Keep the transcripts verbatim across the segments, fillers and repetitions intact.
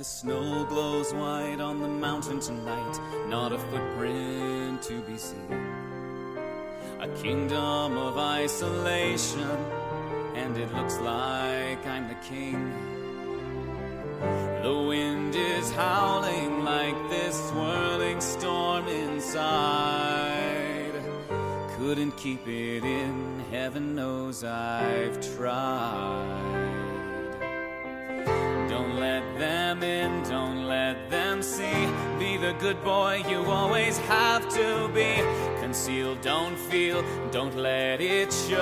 The snow glows white on the mountain tonight, not a footprint to be seen. A kingdom of isolation, and it looks like I'm the king. The wind is howling like this swirling storm inside. Couldn't keep it in, heaven knows I've tried. Don't let them in, don't let them see. Be the good boy you always have to be. Conceal, don't feel, don't let it show.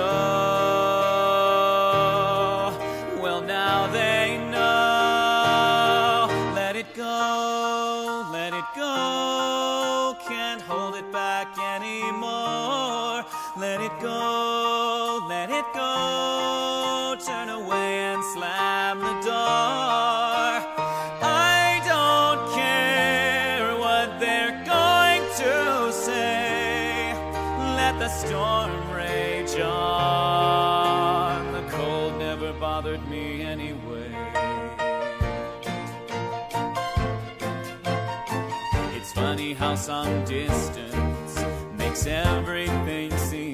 Well, now they know. Let it go, let it go. Can't hold it back anymore. Let it go, let it go. Turn away and slam the door. I don't care what they're going to say. Let the storm rage on. The cold never bothered me anyway. It's funny how some distance makes everything seem